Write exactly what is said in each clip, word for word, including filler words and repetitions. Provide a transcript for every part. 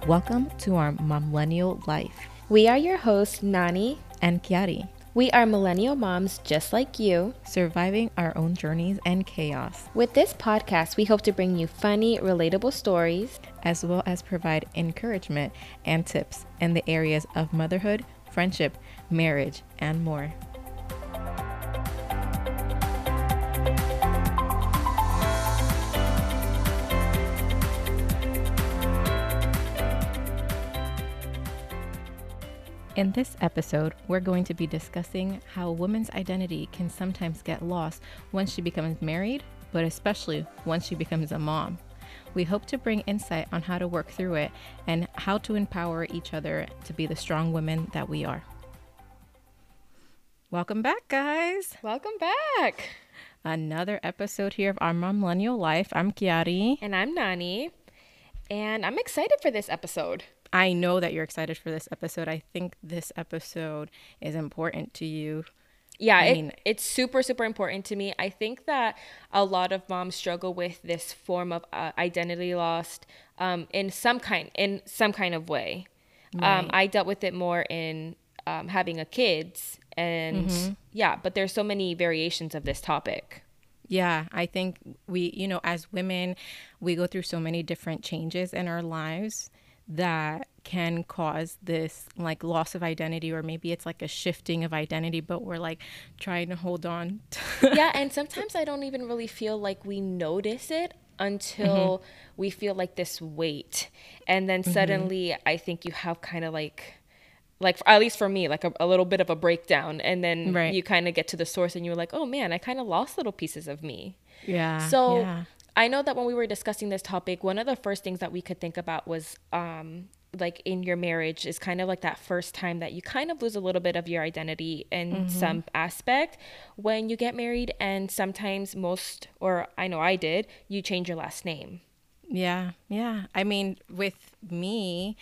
Welcome to our Millennial Life. We are your hosts, Nani and Kiari. We are millennial moms just like you, surviving our own journeys and chaos. With this podcast, we hope to bring you funny, relatable stories, as well as provide encouragement and tips in the areas of motherhood, friendship, marriage, and more. In this episode, we're going to be discussing how a woman's identity can sometimes get lost once she becomes married, but especially once she becomes a mom. We hope to bring insight on how to work through it and how to empower each other to be the strong women that we are. Welcome back, guys. Welcome back. Another episode here of our Millennial Life. I'm Kiari. And I'm Nani. And I'm excited for this episode. I know that you're excited for this episode. I think this episode is important to you. Yeah, I it, mean, it's super, super important to me. I think that a lot of moms struggle with this form of uh, identity lost um, in some kind, in some kind of way. Right. Um, I dealt with it more in um, having a kids, and mm-hmm. yeah, but there's so many variations of this topic. Yeah, I think we, you know, as women, we go through so many different changes in our lives that can cause this like loss of identity, or maybe it's like a shifting of identity, but we're like trying to hold on to yeah, and sometimes I don't even really feel like we notice it until mm-hmm. we feel like this weight, and then suddenly mm-hmm. I think you have kind of like like at least for me, like a, a little bit of a breakdown, and then right. you kind of get to the source and you're like, oh man, I kind of lost little pieces of me. Yeah. So yeah. I know that when we were discussing this topic, one of the first things that we could think about was um, like in your marriage is kind of like that first time that you kind of lose a little bit of your identity in mm-hmm. some aspect when you get married. And sometimes most, or I know I did, you change your last name. Yeah. Yeah. I mean, with me,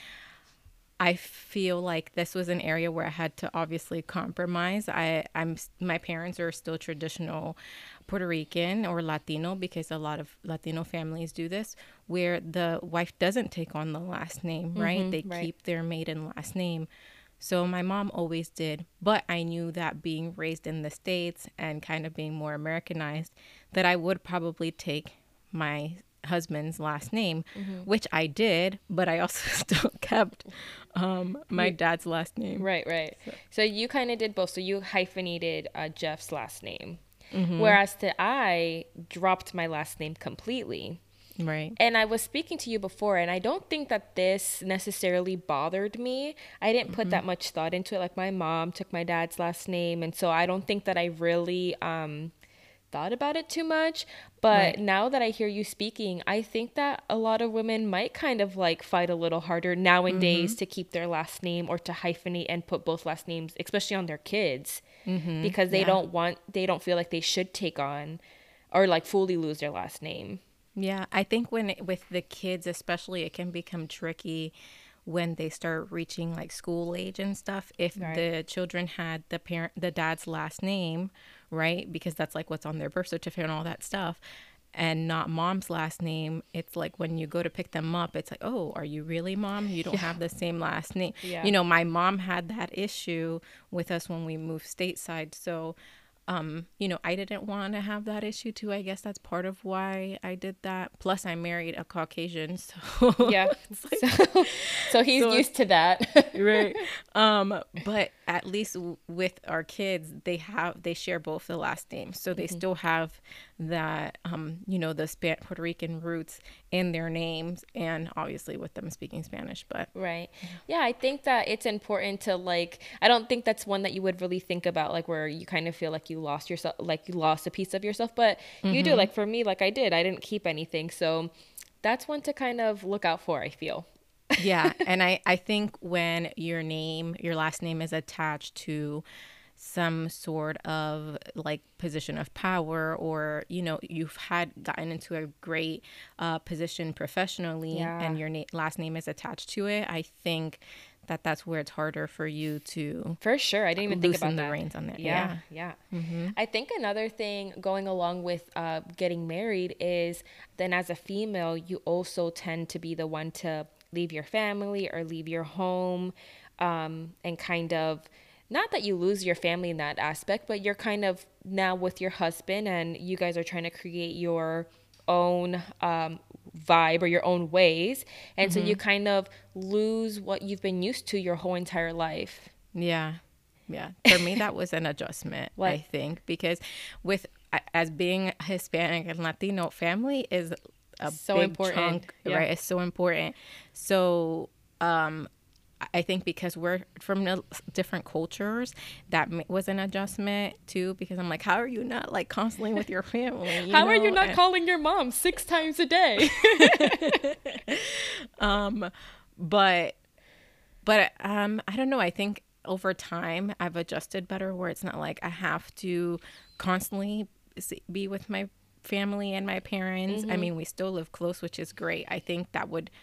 I feel like this was an area where I had to obviously compromise. I, I'm my parents are still traditional Puerto Rican or Latino, because a lot of Latino families do this, where the wife doesn't take on the last name, right? Mm-hmm, they right. keep their maiden last name. So my mom always did, but I knew that being raised in the States and kind of being more Americanized, that I would probably take my husband's last name, mm-hmm. which I did, but I also still kept um my you, dad's last name. Right, right. So, so you kind of did both. So you hyphenated uh, Jeff's last name, mm-hmm. whereas to I dropped my last name completely. Right. And I was speaking to you before, and I don't think that this necessarily bothered me. I didn't put mm-hmm. that much thought into it. Like my mom took my dad's last name, and so I don't think that I really um thought about it too much. But right. now that I hear you speaking, I think that a lot of women might kind of like fight a little harder nowadays mm-hmm. to keep their last name or to hyphenate and put both last names, especially on their kids, mm-hmm. because they yeah. don't want, they don't feel like they should take on or like fully lose their last name. Yeah, I think when it, with the kids especially, it can become tricky when they start reaching like school age and stuff. If right. the children had the parent, the dad's last name, right? Because that's like what's on their birth certificate and all that stuff, and not mom's last name. It's like when you go to pick them up, it's like, oh, are you really mom? You don't yeah. have the same last name. Yeah. You know, my mom had that issue with us when we moved stateside. So Um, you know, I didn't want to have that issue too. I guess that's part of why I did that. Plus, I married a Caucasian, so yeah, like, so, so he's so, used to that, right? Um, but at least w- with our kids, they have they share both the last names, so they mm-hmm. still have that, um, you know, the Sp- Puerto Rican roots in their names, and obviously with them speaking Spanish. But right, yeah, I think that it's important to like. I don't think that's one that you would really think about, like where you kind of feel like you lost yourself, like you lost a piece of yourself, but mm-hmm. you do. Like for me, like I did, I didn't keep anything, so that's one to kind of look out for, I feel. Yeah, and I I think when your name, your last name is attached to some sort of like position of power, or you know, you've had gotten into a great uh position professionally, yeah. and your na- last name is attached to it, I think that that's where it's harder for you to for sure. I didn't even think about the that. reins on that. Yeah, yeah. yeah. Mm-hmm. I think another thing going along with uh, getting married is then as a female, you also tend to be the one to leave your family or leave your home, um, and kind of, not that you lose your family in that aspect, but you're kind of now with your husband and you guys are trying to create your own um, vibe or your own ways. And so you kind of lose what you've been used to your whole entire life. Yeah. Yeah. For me, that was an adjustment, What? I think, because with as being Hispanic and Latino, family is a So big important. chunk, Yeah. right? It's so important. So, um, I think because we're from the different cultures, that ma- was an adjustment too. Because I'm like, how are you not like constantly with your family? You How are you know? not And- calling your mom six times a day? but but um I don't know, I think over time I've adjusted better where it's not like I have to constantly s- be with my family and my parents. I mean, we still live close, which is great. I think that would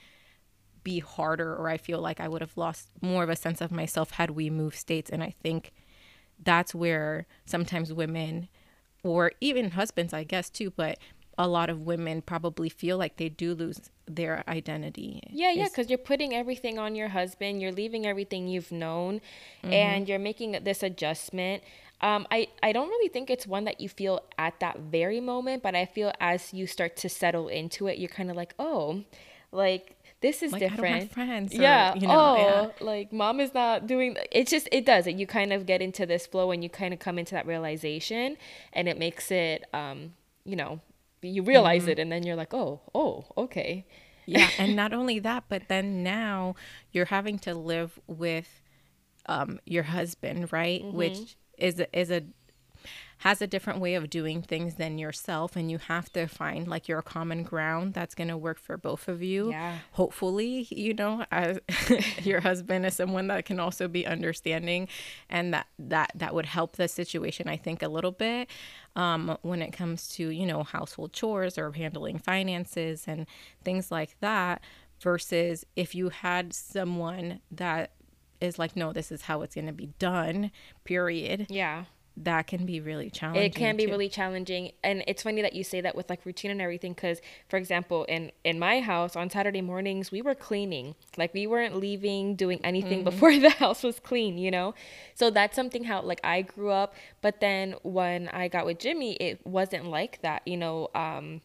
be harder, or I feel like I would have lost more of a sense of myself had we moved states. And I think that's where sometimes women, or even husbands, I guess too, but a lot of women probably feel like they do lose their identity. Yeah, yeah, Is- because you're putting everything on your husband. You're leaving everything you've known, and you're making this adjustment. Um, I, I don't really think it's one that you feel at that very moment, but I feel as you start to settle into it, you're kind of like, oh, like this is Like, I don't different. have friends, or, yeah. you know, oh, yeah. like mom is not doing. It's just it does it. You kind of get into this flow, and you kind of come into that realization, and it makes it, um, you know, you realize it, and then you're like, oh, oh, okay. Yeah, and not only that, but then now you're having to live with um, your husband, right? Which is a, is a has a different way of doing things than yourself, and you have to find like your common ground that's going to work for both of you. Yeah. Hopefully, you know, as your husband is someone that can also be understanding, and that that that would help the situation, I think, a little bit. Um, when it comes to, you know, household chores or handling finances and things like that, versus if you had someone that is like, no, this is how it's going to be done, period. Yeah. That can be really challenging. It can be too. really challenging, and it's funny that you say that with like routine and everything, because for example, in in my house on Saturday mornings we were cleaning, like we weren't leaving doing anything before the house was clean, you know. So that's something how like I grew up, but then when I got with Jimmy, it wasn't like that, you know. Um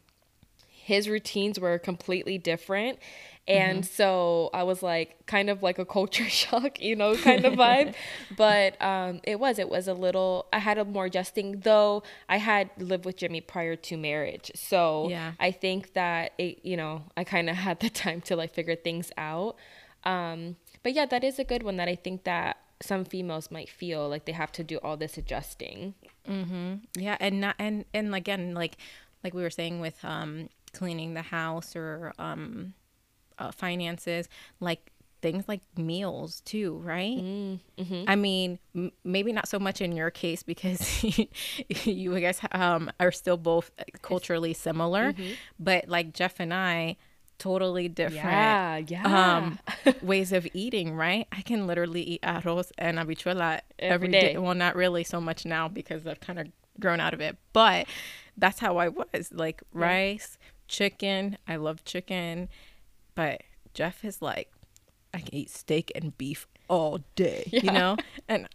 his routines were completely different. And so I was like kind of like a culture shock, you know, kind of vibe. But um, it was, it was a little, I had a more adjusting, though I had lived with Jimmy prior to marriage. So Yeah. I think that it, you know, I kind of had the time to like figure things out. Um, but yeah, that is a good one that I think that some females might feel like they have to do all this adjusting. Yeah, and not and and again, like like we were saying with um cleaning the house or um uh, finances, like things like meals too, right? Mm-hmm. I mean, m- maybe not so much in your case because you, I guess, um, are still both culturally similar, but like Jeff and I, totally different Yeah, yeah. um, ways of eating, right? I can literally eat arroz and habichuela Every every day. day. Well, not really so much now because I've kind of grown out of it, but that's how I was. Like rice, chicken. I love chicken, but Jeff is like, I can eat steak and beef all day, you Yeah. know? And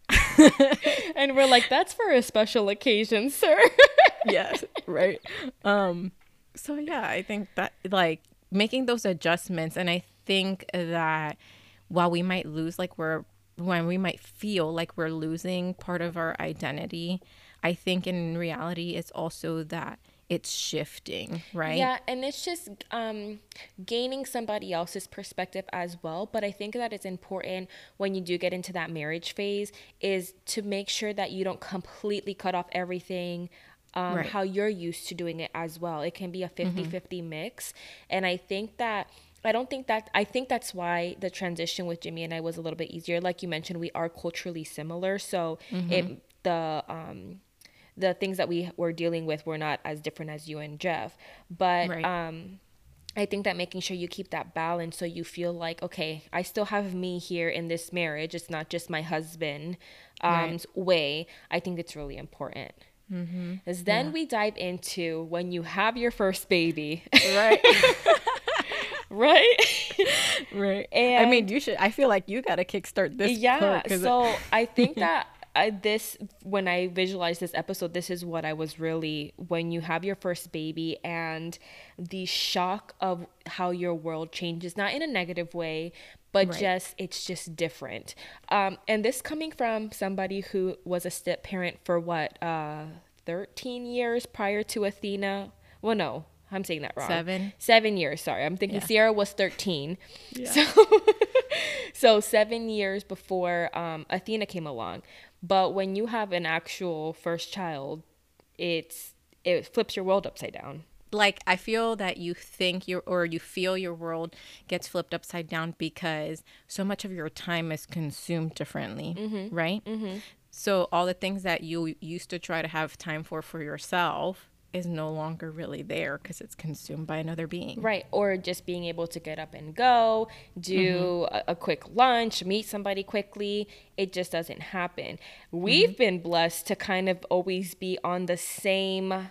And we're like, that's for a special occasion, sir. yes, right. Um, so yeah, I think that like making those adjustments, and I think that while we might lose, like we're when we might feel like we're losing part of our identity, I think in reality it's also that it's shifting, right? Yeah, and it's just um, gaining somebody else's perspective as well. But I think that it's important when you do get into that marriage phase is to make sure that you don't completely cut off everything um, Right. how you're used to doing it as well. It can be a fifty-fifty mix. And I think that I don't think that I think that's why the transition with Jimmy and I was a little bit easier. Like you mentioned, we are culturally similar, so it the um the things that we were dealing with were not as different as you and Jeff. But Right. um I think that making sure you keep that balance so you feel like, okay, I still have me here in this marriage. It's not just my husband um, Right. way. I think it's really important. Because then Yeah. we dive into when you have your first baby. Right. Right? Right. I And mean, you should. I feel like you got to kickstart this yeah, part because. so I think that I, this, when I visualized this episode, this is what I was really, when you have your first baby and the shock of how your world changes, not in a negative way, but Right. just, it's just different. Um, and this coming from somebody who was a step parent for what, uh, thirteen years prior to Athena. Well, no, I'm saying that wrong. Seven. Seven years, sorry. I'm thinking Yeah. Sierra was thirteen. Yeah. So so seven years before um, Athena came along. But when you have an actual first child, it's it flips your world upside down. Like, I feel that you think your or you feel your world gets flipped upside down because so much of your time is consumed differently, Mm-hmm. right? Mm-hmm. So all the things that you used to try to have time for for yourself is no longer really there because it's consumed by another being. Right. Or just being able to get up and go, do Mm-hmm. a, a quick lunch, meet somebody quickly. It just doesn't happen. We've Mm-hmm. been blessed to kind of always be on the same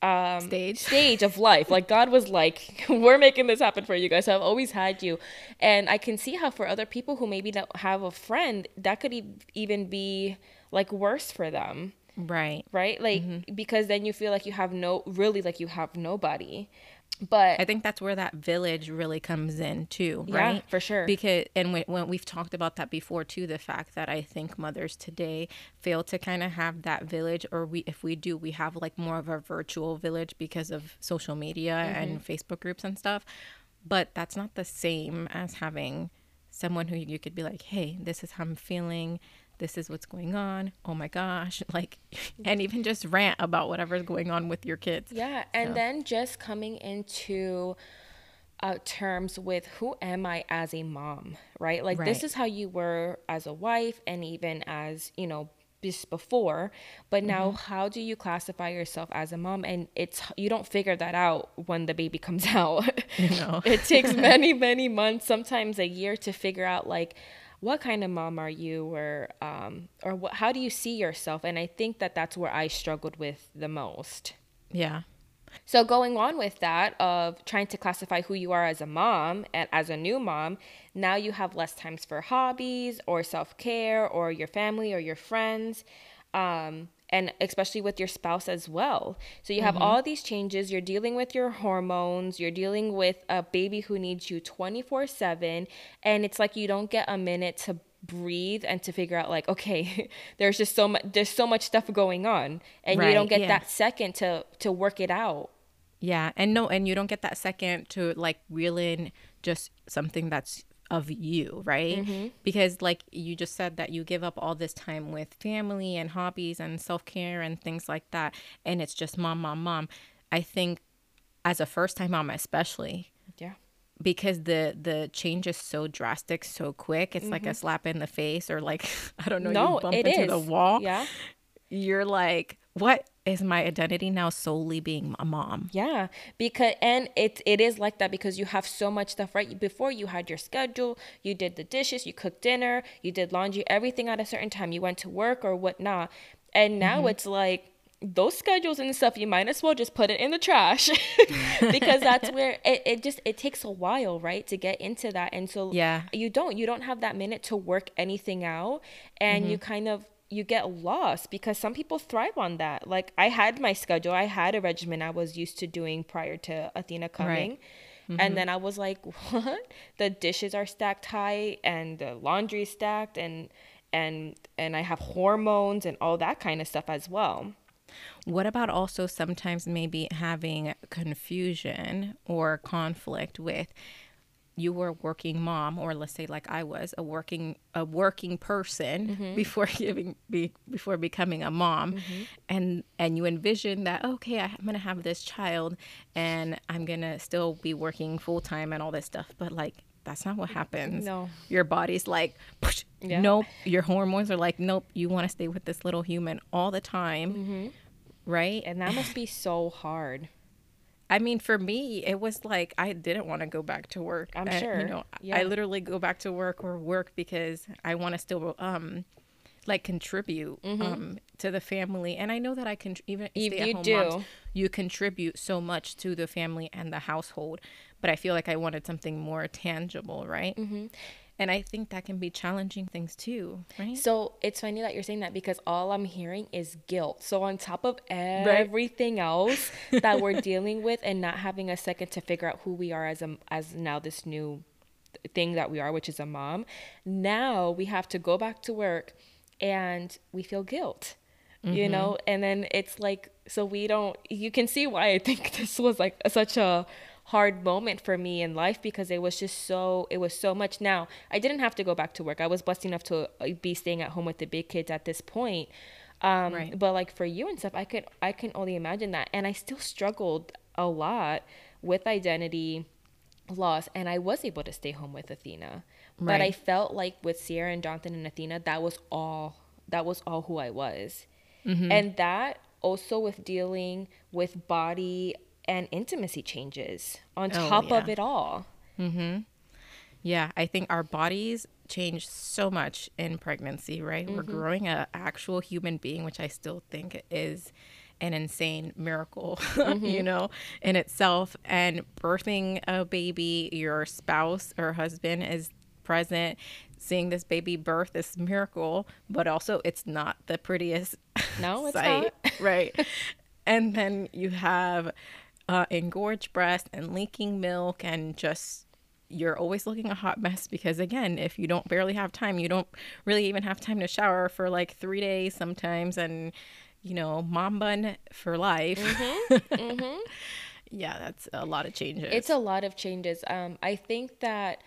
um Stage. stage of life. Like God was like, we're making this happen for you guys, so I've always had you. And I can see how for other people who maybe don't have a friend, that could e- even be like worse for them, Right. right? Like Mm-hmm. because then you feel like you have no, really, like you have nobody. But I think that's where that village really comes in too, yeah, right? for sure. Because and when, when we've talked about that before too, the fact that I think mothers today fail to kind of have that village, or we if we do, we have like more of a virtual village because of social media and Facebook groups and stuff. But that's not the same as having someone who you could be like, hey, this is how I'm feeling. This is what's going on. Oh my gosh. Like, and even just rant about whatever's going on with your kids. Yeah, and So, then just coming into uh, terms with who am I as a mom, right? Like this right. is how you were as a wife and even as, you know, just before, but now how do you classify yourself as a mom? And it's, you don't figure that out when the baby comes out. You know. It takes many, many months, sometimes a year to figure out like what kind of mom are you, or um or what, how do you see yourself? And I think that that's where I struggled with the most. Yeah. So going on with that of trying to classify who you are as a mom and as a new mom, now you have less times for hobbies or self-care or your family or your friends, um, and especially with your spouse as well. So you have all these changes. You're dealing with your hormones. You're dealing with a baby who needs you twenty-four seven. And it's like you don't get a minute to breathe and to figure out like, okay, there's just so much, there's so much stuff going on. And you don't Right. get Yeah. that second to, to work it out. Yeah. And no, and you don't get that second to like reel in just something that's of you, right? Because like you just said that you give up all this time with family and hobbies and self-care and things like that. And it's just mom, mom, mom. I think as a first time mom, especially, Yeah. because the the change is so drastic so quick, it's like a slap in the face, or like I don't know, No, you bump it into is. the wall. Yeah. You're like, what is my identity now? Solely being a mom. Yeah, because and it it is like that because you have so much stuff, right? Before you had your schedule, you did the dishes, you cooked dinner, you did laundry, everything at a certain time. You went to work or whatnot, and now it's like those schedules and stuff. You might as well just put it in the trash because that's where it, it just it takes a while, right, to get into that, and so Yeah. you don't you don't have that minute to work anything out, and you kind of you get lost because some people thrive on that. Like I had my schedule, I had a regimen I was used to doing prior to Athena coming. And then I was like, what? The dishes are stacked high and the laundry is stacked, and and and I have hormones and all that kind of stuff as well. What about also sometimes maybe having confusion or conflict with you were a working mom, or let's say like I was a working a working person before giving be, before becoming a mom, and and you envision that, okay, I'm gonna have this child and I'm gonna still be working full time and all this stuff, but like that's not what happens. No. Your body's like, "Psh, Yeah. nope. Your hormones are like, nope. You want to stay with this little human all the time, right? And that must be so hard. I mean, for me, it was like I didn't want to go back to work. I'm I- sure. You know, Yeah. I literally go back to work or work because I want to still um like contribute um to the family. And I know that I can even If stay at you home do. moms, you contribute so much to the family and the household. but I feel like I wanted something more tangible, right? Mm-hmm. And I think that can be challenging things too, right? So it's funny that you're saying that because all I'm hearing is guilt. So on top of Right. everything else that we're dealing with and not having a second to figure out who we are as a as now this new thing that we are, which is a mom, now we have to go back to work and we feel guilt. You Mm-hmm. know, and then it's like, so we don't, you can see why I think this was like such a hard moment for me in life because it was just so, it was so much. Now, I didn't have to go back to work. I was blessed enough to uh, be staying at home with the big kids at this point. Um, Right. but like for you and stuff, I could, I can only imagine that. And I still struggled a lot with identity loss, and I was able to stay home with Athena. But I Right. felt like with Sierra and Jonathan and Athena, that was all, that was all who I was. Mm-hmm. And that also with dealing with body and intimacy changes on Oh, top of yeah. it all. Mm-hmm. Yeah, I think our bodies change so much in pregnancy, right? We're Mm-hmm. growing a actual human being, which I still think is an insane miracle, Mm-hmm. you know, in itself. And birthing a baby, your spouse or husband is present, seeing this baby birth this miracle, but also it's not the prettiest No, it's sight, not. right? And then you have uh, engorged breast and leaking milk and just you're always looking a hot mess because again if you don't barely have time you don't really even have time to shower for like three days sometimes and you know mom bun for life. Mm-hmm. Mm-hmm. Yeah, that's a lot of It's changes. a lot of changes. Um, I think that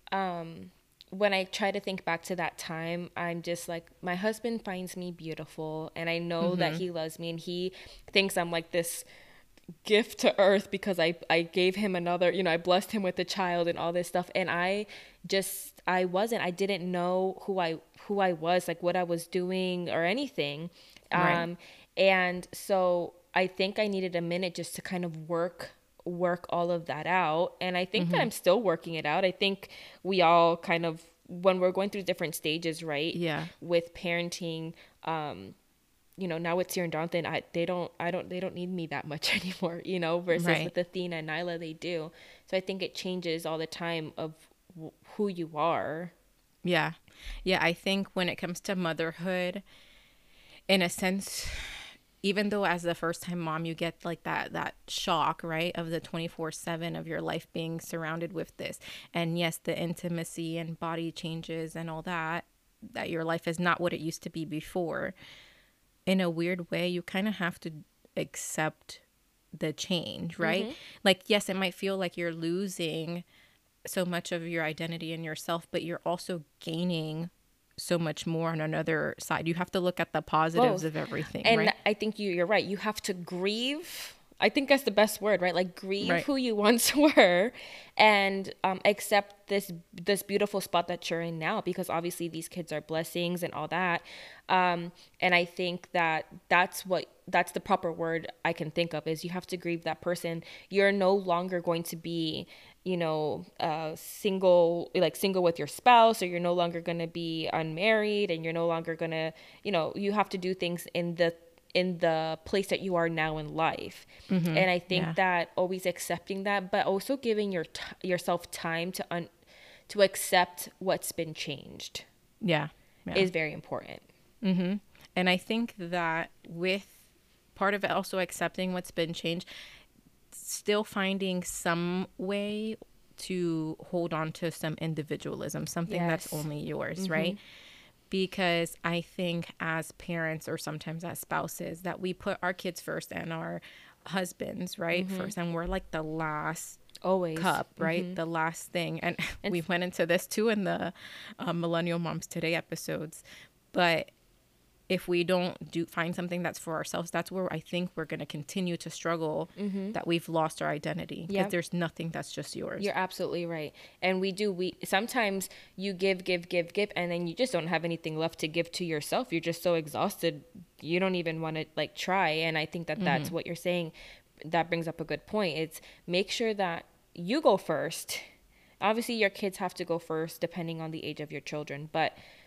um, when I try to think back to that time, I'm just like, my husband finds me beautiful, and I know that Mm-hmm. he loves me, and he thinks I'm like this gift to earth because I, I gave him another, you know, I blessed him with a child and all this stuff. And I just, I wasn't, I didn't know who I, who I was, like what I was doing or anything. Right. Um, and so I think I needed a minute just to kind of work, work all of that out. And I think that Mm-hmm. I'm still working it out. I think we all kind of, when we're going through different stages, right, Yeah. with parenting, um, you know, now with Sierra and Jonathan, I they don't I don't they don't need me that much anymore, you know, versus Right. with Athena and Nyla they do. So I think it changes all the time of w- who you are. Yeah. Yeah, I think when it comes to motherhood in a sense, even though as the first time mom you get like that that shock, right, of the twenty-four seven of your life being surrounded with this, and yes, the intimacy and body changes and all that, that your life is not what it used to be before, in a weird way you kind of have to accept the change, right? Mm-hmm. Like yes, it might feel like you're losing so much of your identity in yourself, but you're also gaining so much more on another side. You have to look at the positives Both. of everything, And right? I think you you're right. You have to grieve. I think that's the best word, right? Like grieve Right. who you once were and um, accept this this beautiful spot that you're in now because obviously these kids are blessings and all that. Um, and I think that that's what that's the proper word I can think of is you have to grieve that person. You're no longer going to be, you know, uh, single, like single with your spouse, or you're no longer going to be unmarried and you're no longer going to, you know, you have to do things in the in the place that you are now in life. Mm-hmm. And I think Yeah. that always accepting that, but also giving your t- yourself time to un- to accept what's been changed Yeah. Yeah. is very important. Mm-hmm. And I think that with part of it also accepting what's been changed, still finding some way to hold on to some individualism, something that's Yes. only yours, Mm-hmm. right? Because I think as parents or sometimes as spouses that we put our kids first and our husbands, right, Mm-hmm. first, and we're like the last Always. cup, right? Mm-hmm. The last thing. And And we went into this too in the uh, Millennial Moms Today episodes. But if we don't do find something that's for ourselves, that's where I think we're going to continue to struggle, mm-hmm. that we've lost our identity because Yep. there's nothing that's just yours. You're absolutely right. And we do, we sometimes you give, give, give, give, and then you just don't have anything left to give to yourself. You're just so exhausted. You don't even want to like try. And I think that that's what you're saying. That brings up a good point. It's make sure that you go first. Obviously, your kids have to go first depending on the age of your children, but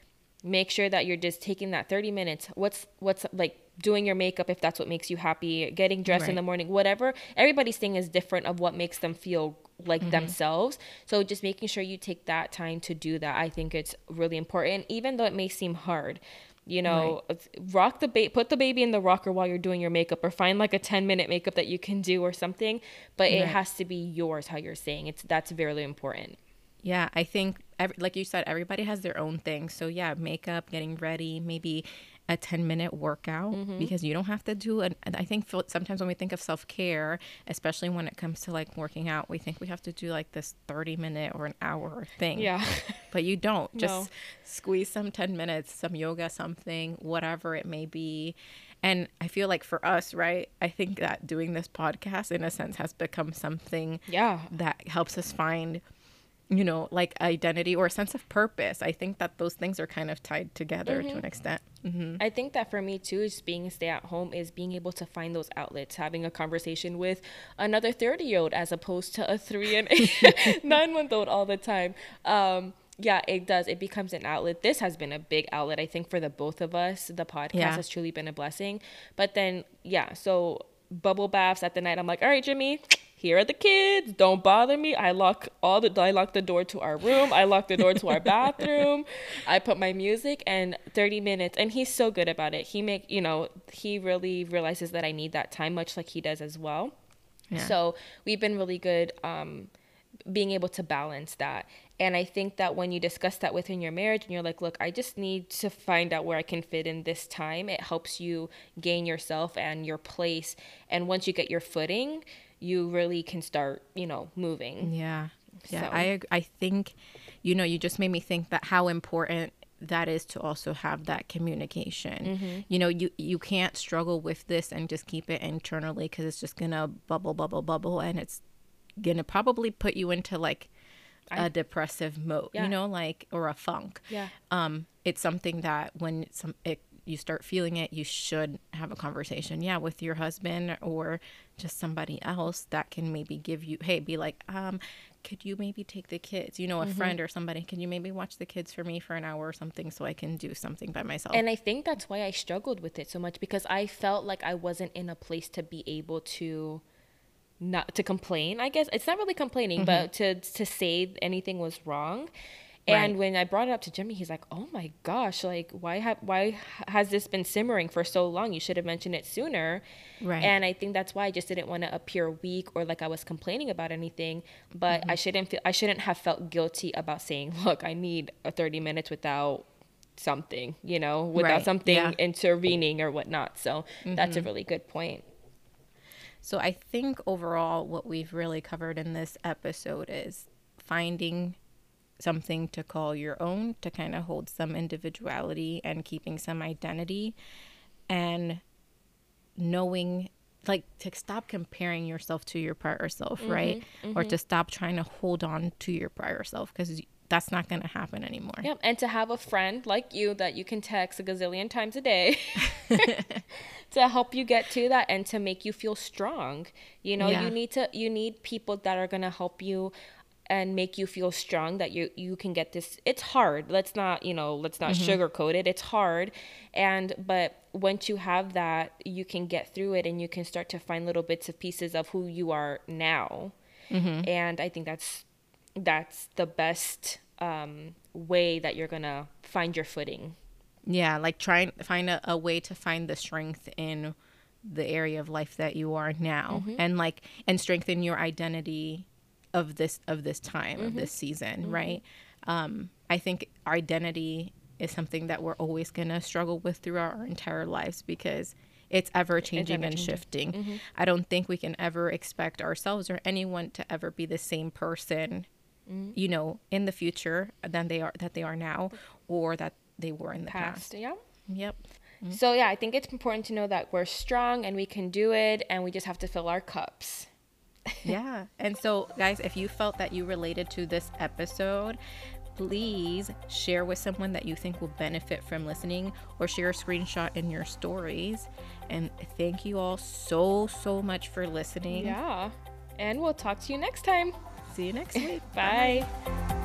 make sure that you're just taking that thirty minutes. What's what's like doing your makeup if that's what makes you happy, getting dressed right. in the morning, whatever. Everybody's thing is different of what makes them feel like mm-hmm. themselves. So just making sure you take that time to do that, I think it's really important, even though it may seem hard. You know, right. rock the ba- put the baby in the rocker while you're doing your makeup, or find like a ten minute makeup that you can do or something, but right. it has to be yours, how you're saying. It's that's very important. Yeah, I think, every, like you said, everybody has their own thing. So yeah, makeup, getting ready, maybe a ten minute workout, mm-hmm. because you don't have to do it. And I think sometimes when we think of self-care, especially when it comes to like working out, we think we have to do like this thirty minute or an hour thing. Yeah. But you don't. Just no. squeeze some ten minutes, some yoga, something, whatever it may be. And I feel like for us, right, I think that doing this podcast in a sense has become something yeah. that helps us find, you know, like identity or a sense of purpose. I think that those things are kind of tied together mm-hmm. to an extent. Mm-hmm. I think that for me too, is being a stay at home is being able to find those outlets, having a conversation with another thirty year old as opposed to a three and eight, nine month old all the time. Um, yeah, it does. It becomes an outlet. This has been a big outlet, I think, for the both of us. The podcast yeah. has truly been a blessing. But then, yeah, so bubble baths at the night. I'm like, all right, Jimmy, here are the kids. Don't bother me. I lock all the I lock the door to our room. I lock the door to our bathroom. I put my music, and thirty minutes. And he's so good about it. He make you know he really realizes that I need that time, much like he does as well. Yeah. So we've been really good um, being able to balance that. And I think that when you discuss that within your marriage and you're like, look, I just need to find out where I can fit in this time, it helps you gain yourself and your place. And once you get your footing, you really can start, you know, moving. Yeah. Yeah. So. I, I think, you know, you just made me think that how important that is to also have that communication. Mm-hmm. You know, you, you can't struggle with this and just keep it internally, because it's just going to bubble, bubble, bubble. And it's going to probably put you into like a depressive mode, yeah. you know, like, or a funk. Yeah. Um, it's something that when some it, you start feeling it, you should have a conversation, yeah, with your husband or just somebody else that can maybe give you, hey, be like, um, could you maybe take the kids, you know, a mm-hmm. friend or somebody, can you maybe watch the kids for me for an hour or something so I can do something by myself? And I think that's why I struggled with it so much, because I felt like I wasn't in a place to be able to not to complain. I guess it's not really complaining, mm-hmm. but to to say anything was wrong. And right. when I brought it up to Jimmy, he's like, "Oh my gosh, like why have why has this been simmering for so long? You should have mentioned it sooner." Right. And I think that's why I just didn't want to appear weak or like I was complaining about anything. But mm-hmm. I shouldn't feel I shouldn't have felt guilty about saying, "Look, I need a thirty minutes without something, you know, without right. something yeah. intervening or whatnot." So mm-hmm. that's a really good point. So I think overall what we've really covered in this episode is finding something to call your own, to kind of hold some individuality and keeping some identity, and knowing, like, to stop comparing yourself to your prior self, mm-hmm, right? Mm-hmm. Or to stop trying to hold on to your prior self, because that's not going to happen anymore. Yeah, and to have a friend like you that you can text a gazillion times a day to help you get to that and to make you feel strong. You know, yeah. you need to you need people that are going to help you and make you feel strong, that you you can get this. It's hard. Let's not, you know, let's not mm-hmm. sugarcoat it. It's hard. And but once you have that, you can get through it, and you can start to find little bits of pieces of who you are now. Mm-hmm. And I think that's that's the best um, way that you're going to find your footing. Yeah, like try and find a, a way to find the strength in the area of life that you are now, mm-hmm. and like and strengthen your identity of this of this time, mm-hmm. of this season, mm-hmm. right? Um, I think identity is something that we're always going to struggle with throughout our entire lives, because it's ever changing and shifting. Mm-hmm. I don't think we can ever expect ourselves or anyone to ever be the same person, mm-hmm. you know, in the future than they are that they are now, or that they were in the past. past. Yeah. Yep. Mm-hmm. So yeah, I think it's important to know that we're strong and we can do it, and we just have to fill our cups. Yeah. And so, guys, if you felt that you related to this episode, please share with someone that you think will benefit from listening, or share a screenshot in your stories. And thank you all so, so much for listening. Yeah. And we'll talk to you next time. See you next week. Bye. Bye.